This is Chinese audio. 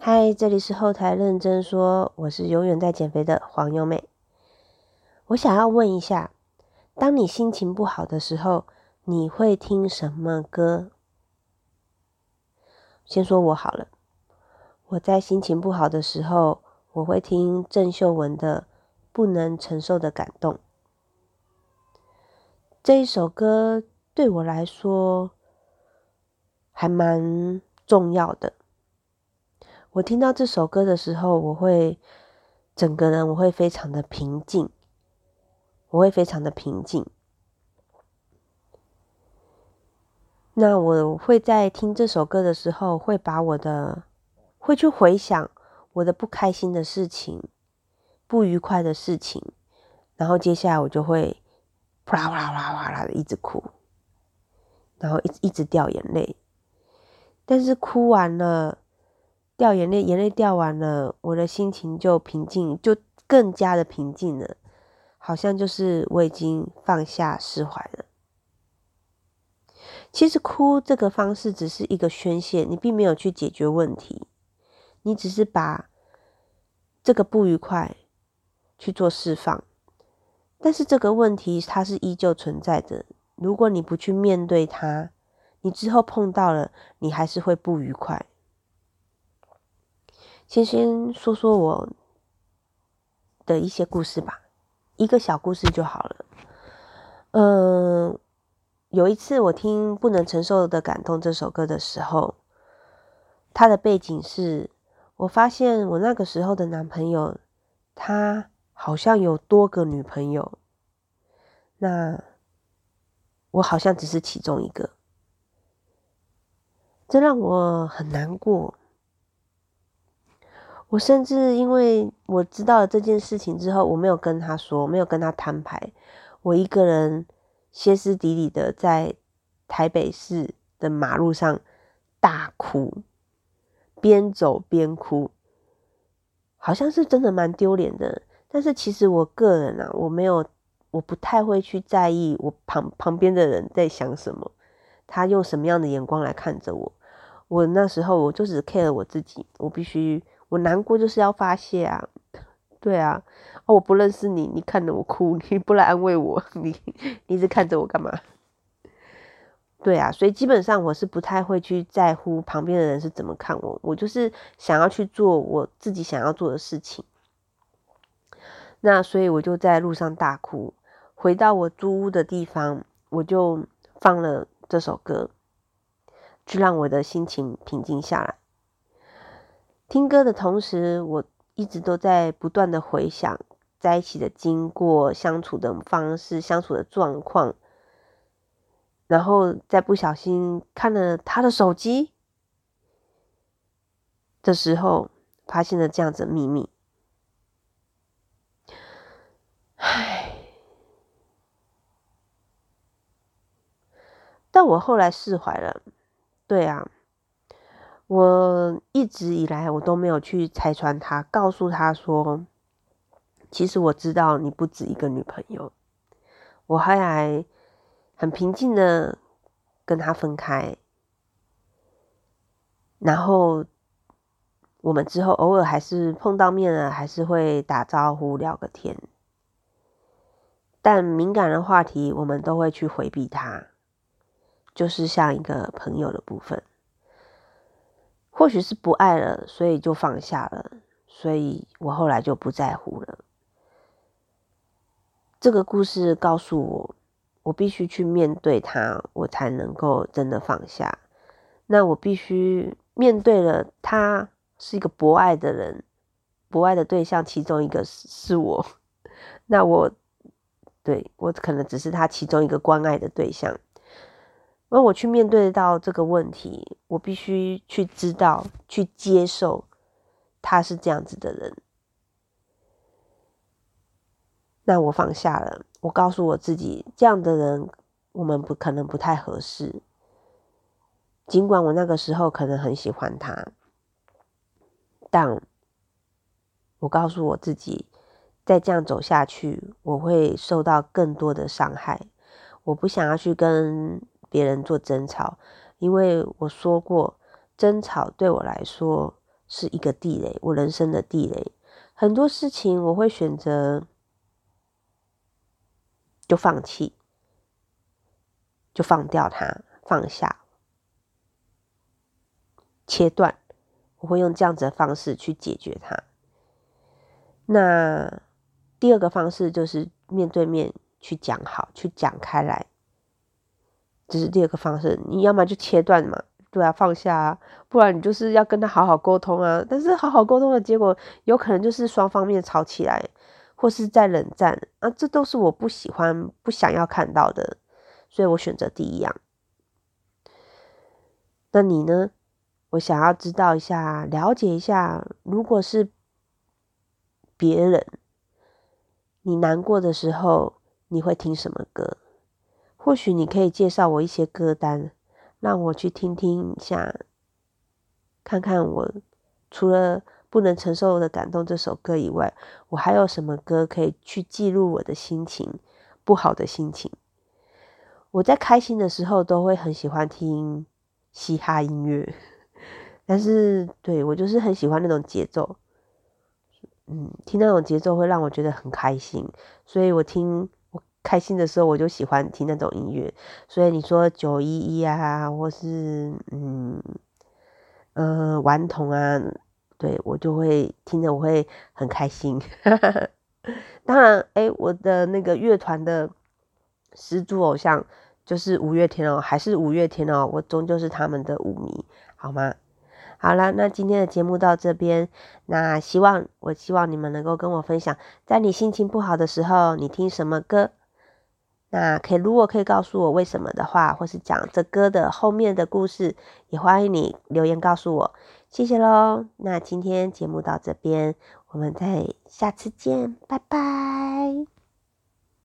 嗨，这里是后台认真说，我是永远在减肥的黄优美。我想要问一下，当你心情不好的时候，你会听什么歌？先说我好了，我在心情不好的时候，我会听郑秀文的《不能承受的感动》。这一首歌对我来说还蛮重要的。我听到这首歌的时候，整个人会非常的平静，那我会在听这首歌的时候，会去回想我的不开心的事情、不愉快的事情，然后接下来我就会啪啦啪啦啪啦啪啦的一直哭，然后一直掉眼泪。但是哭完了，掉眼泪，眼泪掉完了，我的心情就平静，就更加的平静了，好像就是我已经放下释怀了。其实哭这个方式只是一个宣泄，你并没有去解决问题，你只是把这个不愉快去做释放。但是这个问题它是依旧存在的，如果你不去面对它，你之后碰到了，你还是会不愉快。先说说我的一些故事吧，一个小故事就好了。有一次我听《不能承受的感动》这首歌的时候，它的背景是我发现我那个时候的男朋友，他好像有多个女朋友，那我好像只是其中一个，这让我很难过。我甚至因为我知道了这件事情之后，我没有跟他说，没有跟他摊牌，我一个人歇斯底里的在台北市的马路上大哭，边走边哭，好像是真的蛮丢脸的。但是其实我个人啊，我不太会去在意我旁边的人在想什么，他用什么样的眼光来看着我。我那时候我就只 care 我自己，我难过就是要发泄啊，对啊，我不认识你，你看着我哭，你不来安慰我，你一直看着我干嘛？对啊，所以基本上我是不太会去在乎旁边的人是怎么看我，我就是想要去做我自己想要做的事情。那所以我就在路上大哭，回到我租屋的地方，我就放了这首歌，去让我的心情平静下来。听歌的同时，我一直都在不断的回想在一起的经过、相处的方式、相处的状况，然后在不小心看了他的手机的时候，发现了这样子的秘密。唉，但我后来释怀了。对啊，我一直以来我都没有去拆穿他，告诉他说，其实我知道你不止一个女朋友。我后来很平静的跟他分开，然后我们之后偶尔还是碰到面了，还是会打招呼聊个天，但敏感的话题我们都会去回避它，就是像一个朋友的部分。或许是不爱了，所以就放下了，所以我后来就不在乎了。这个故事告诉我，我必须去面对它，我才能够真的放下。那我必须面对了他是一个博爱的人，博爱的对象其中一个是我，那我可能只是他其中一个关爱的对象。而我去面对到这个问题，我必须去知道、去接受他是这样子的人。那我放下了，我告诉我自己，这样的人我们可能不太合适。尽管我那个时候可能很喜欢他，但我告诉我自己，再这样走下去，我会受到更多的伤害。我不想要去跟别人做争吵，因为我说过，争吵对我来说是一个地雷，我人生的地雷。很多事情我会选择就放弃，就放掉它，放下，切断，我会用这样子的方式去解决它。那第二个方式就是面对面去讲好，去讲开来，这是第二个方式。你要么就切断嘛，对啊，放下啊，不然你就是要跟他好好沟通啊。但是好好沟通的结果，有可能就是双方面吵起来，或是在冷战啊，这都是我不喜欢、不想要看到的，所以我选择第一样。那你呢？我想要知道一下，了解一下，如果是别人，你难过的时候，你会听什么歌？或许你可以介绍我一些歌单，让我去听听一下，看看我除了不能承受的感动这首歌以外，我还有什么歌可以去记录我的心情，不好的心情。我在开心的时候都会很喜欢听嘻哈音乐，但是对我就是很喜欢那种节奏，听那种节奏会让我觉得很开心，所以我开心的时候我就喜欢听那种音乐。所以你说911啊，或是顽童啊，对，我就会听着我会很开心。当然，我的那个乐团的始祖偶像就是五月天哦，还是五月天哦，我终究是他们的舞迷，好吗？好啦，那今天的节目到这边，那我希望你们能够跟我分享，在你心情不好的时候，你听什么歌？那如果可以告诉我为什么的话，或是讲这歌的后面的故事，也欢迎你留言告诉我，谢谢咯。那今天节目到这边，我们再下次见，拜拜。